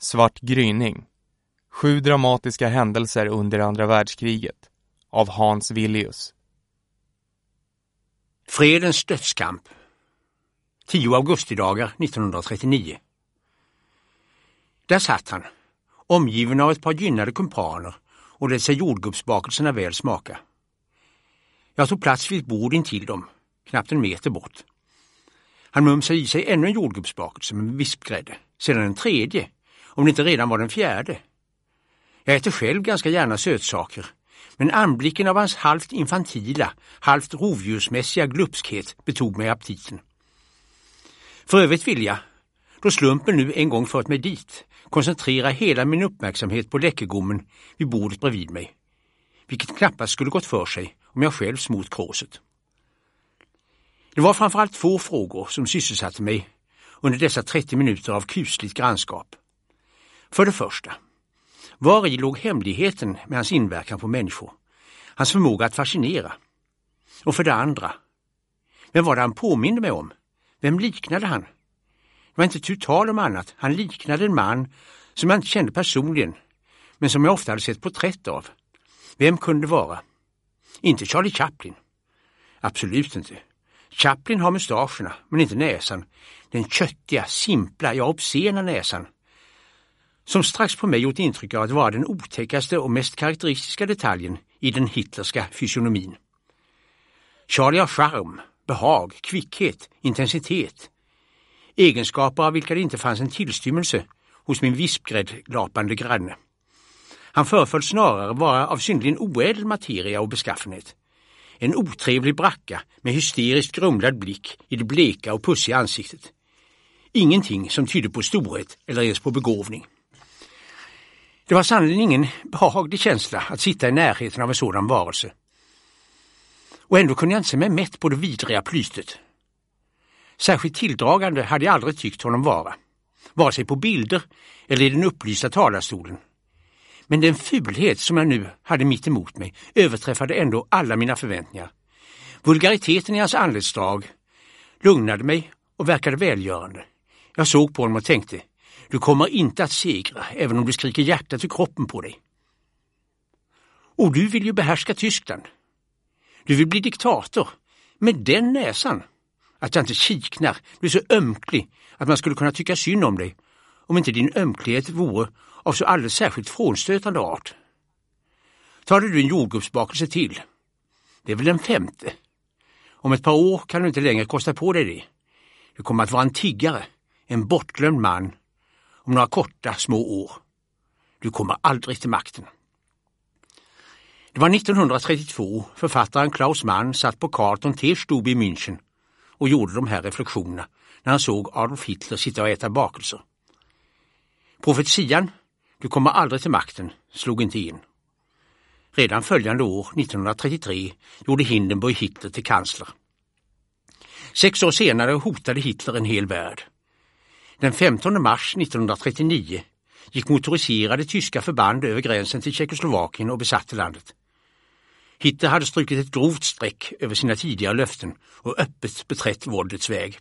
Svart gryning. 7 dramatiska händelser under andra världskriget av Hans Villius. Fredens dödskamp. 10 augustidagar 1939. Där satt han, omgiven av ett par gynnade kumpaner och lät sig jordgubbsbakelserna väl smaka. Jag tog plats vid ett bord intill dem, knappt en meter bort. Han mumsade i sig ännu en jordgubbsbakelse med vispgrädde, sedan en tredje, om det inte redan var den fjärde. Jag äter själv ganska gärna sötsaker, men anblicken av hans halvt infantila, halvt rovdjursmässiga glupskhet betog mig aptiten. För övrigt vill jag, då slumpen nu en gång fört mig dit, koncentrera hela min uppmärksamhet på läckegommen vid bordet bredvid mig, vilket knappast skulle gått för sig om jag själv smort kråset. Det var framförallt 2 frågor som sysselsatte mig under dessa 30 minuter av kusligt grannskap. För det första, var i låg hemligheten med hans inverkan på människor, hans förmåga att fascinera? Och för det andra, vem var det han påminde mig om? Vem liknade han? Det var inte tu tal om annat. Han liknade en man som jag inte kände personligen, men som jag ofta hade sett porträtt av. Vem kunde det vara? Inte Charlie Chaplin. Absolut inte. Chaplin har mustascherna, men inte näsan. Den köttiga, simpla, ja obscena näsan. Som strax på mig gjort intryck av att vara den otäckaste och mest karaktäristiska detaljen i den hitlerska fysionomin. Charlie har charm, behag, kvickhet, intensitet. Egenskaper av vilka det inte fanns en tillstymmelse hos min vispgräddlapande granne. Han föreföll snarare vara av synnerligen oädel materia och beskaffenhet. En otrevlig bracka med hysteriskt grumlad blick i det bleka och pussiga ansiktet. Ingenting som tydde på storhet eller ens på begåvning. Det var sannolikt ingen behaglig känsla att sitta i närheten av en sådan varelse. Och ändå kunde jag inte se mig mätt på det vidriga plytet. Särskilt tilldragande hade jag aldrig tyckt honom vara, vare sig på bilder eller i den upplysta talarstolen. Men den fulhet som jag nu hade mitt emot mig överträffade ändå alla mina förväntningar. Vulgariteten i hans anletsdrag lugnade mig och verkade välgörande. Jag såg på honom och tänkte, du kommer inte att segra även om du skriker hjärtat ur kroppen på dig. Och du vill ju behärska Tyskland. Du vill bli diktator med den näsan. Att jag inte kiknar, du är så ömklig att man skulle kunna tycka synd om dig om inte din ömklighet vore av så alldeles särskilt frånstötande art. Tar du en jordgubbsbakelse till? Det är väl den 5:e. Om ett par år kan du inte längre kosta på dig det. Du kommer att vara en tiggare, en bortglömd man om några korta små år. Du kommer aldrig till makten. Det var 1932 författaren Klaus Mann satt på Carlton Teestube i München och gjorde de här reflektionerna när han såg Adolf Hitler sitta och äta bakelser. Profetian, du kommer aldrig till makten, slog inte in. Redan följande år, 1933, gjorde Hindenburg Hitler till kansler. 6 år senare hotade Hitler en hel värld. Den 15 mars 1939 gick motoriserade tyska förband över gränsen till Tjeckoslovakien och besatte landet. Hitler hade strukit ett grovt streck över sina tidigare löften och öppet beträtt våldets väg.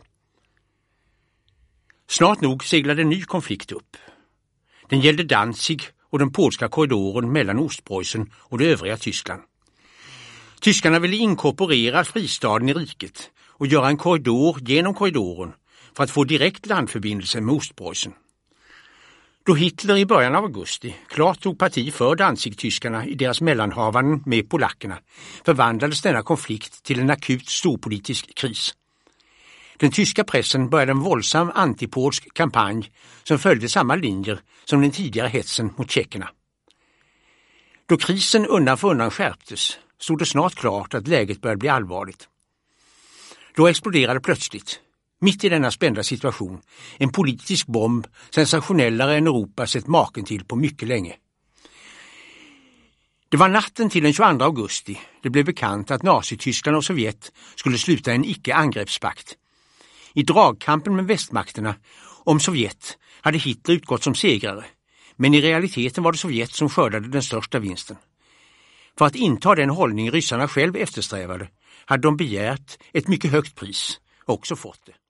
Snart nog seglade en ny konflikt upp. Den gällde Danzig och den polska korridoren mellan Ostpreussen och det övriga Tyskland. Tyskarna ville inkorporera fristaden i riket och göra en korridor genom korridoren för att få direkt landförbindelse med Ostpreussen. Då Hitler i början av augusti klart tog parti för Danzig-tyskarna i deras mellanhavanden med polackerna förvandlades denna konflikt till en akut storpolitisk kris. Den tyska pressen började en våldsam antipolsk kampanj som följde samma linjer som den tidigare hetsen mot tjeckerna. Då krisen undan för undan skärptes stod det snart klart att läget började bli allvarligt. Då exploderade plötsligt, mitt i denna spända situation, en politisk bomb sensationellare än Europa sett maken till på mycket länge. Det var natten till den 22 augusti det blev bekant att Nazityskland och Sovjet skulle sluta en icke-angreppspakt. I dragkampen med västmakterna om Sovjet hade Hitler utgått som segrare, men i realiteten var det Sovjet som skördade den största vinsten. För att inta den hållning ryssarna själv eftersträvade hade de begärt ett mycket högt pris och också fått det.